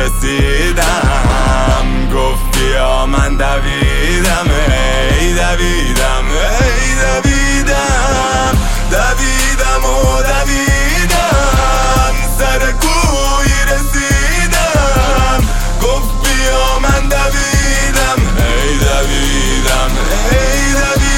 رسیدم گفت بیا من دویدم ای دویدم ای دویدم دویدم و دویدم سر کوی رسیدم گفت بیا من دویدم ای دویدم ای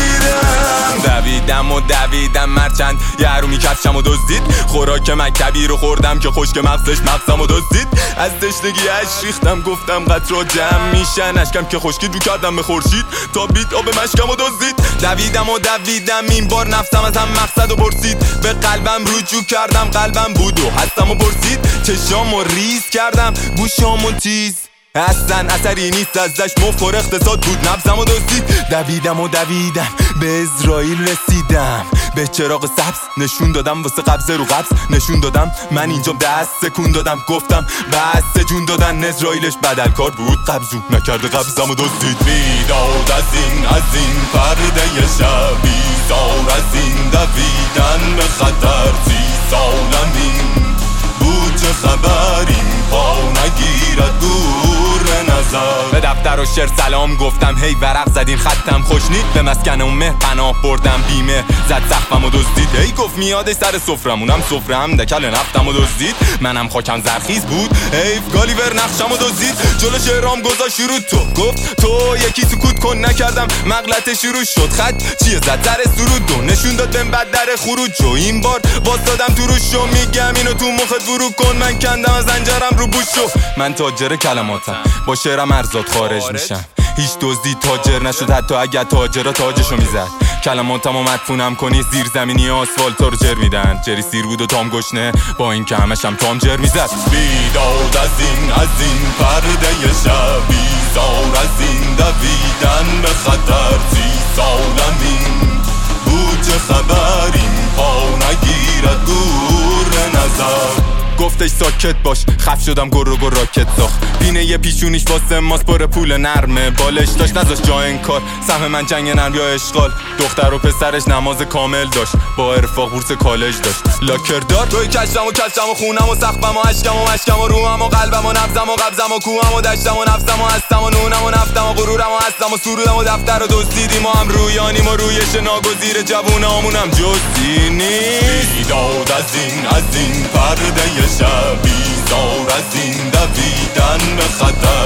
دویدم و دویدم مرچند یارومی کفشم و دزدید خوراک مکتبی رو خوردم که خشک مغزم و دزدید از تشنگی اش ریختم گفتم قطرا جمع میشن اشکم که خشکید رو کردم به خورشید تا بید آب مشکم و دزدید دویدم و دویدم این بار نفسم از هم مقصد و برسید به قلبم رجوع کردم قلبم بود و هستم و برسید چشامو ریز کردم گوشامو تیز اصلا اثری نیست ازش مفخور اقتصاد بود نبزم و دزدید دویدم و دویدم به اسرائیل رسیدم به چراغ سبز نشون دادم واسه قبضه رو قبض نشون دادم من اینجا دست سکون دادم گفتم بس جون دادن اسرائیلش بدل کار بود قبضون نکرده قبضم و دزدید بیداد از این پرده شب بیزار از این دویدن به خطر 30 سالم این بود چه خبریم پا نگیرد دور نظر به دفتر و شعر سلام گفتم هی ورق زدین خطم خوشنید به مسکن مهر پناه بردم بیمه زد سقفم و دزدید هی گفت میادش سر سفرمونم سفرم دکل نفتم و دزدید منم خاکم زرخیز بود حیف گالیور نقشم و دزدید جلو شعرام گذاشت شروع تو گفت تو یکی سکوت کن نکردم مغلطه شروع شد خط چیه زد در سرود و نشون داد بهم بد در خروج و این بار واسادم تو روش و میگم اینو تو مخت ورو کن من کندم از زنجرم رو بوشو من تاجر کلماتم با شعرم ارزاد خارج میشم هیچ دزدی تاجر نشد حتی اگر تاجرها تاجشو میزد کلماتمو مدفونم کنی زیر زمینی آسفالتا رو جر میدن جری سیر بود و تام گشنه با این که همشم تام جر میزد بیداد از این پرده شب بیزار از این دویدن به خطر 30 سالم این بود چه خبریم پا نگیرد دور نظر گفتش ساکت باش خف شدم گر راکت ساخت بینه یه پیشونیش واسه ماست پر پول نرمه بالش داشت نذاش جا انکار سهم من جنگ نرم یا اشغال دختر و پسرش نماز کامل داشت با ارفاق بورس کالج داشت لاکر دار روی کشتم و خونم و سقفم و عشقم و مشکم و روحم و قلبم و نبزم و قبزم و کوهم و دشتم و نفسم و هستم و نونم و نفتم و غرورم و هستم و سرودم و دفتر و دزدیدیم و هم رویانیم و رویش ناگزیر جوونامونم جزی نیست بیداد از این پرده شب بیزار از این دویدن به خطر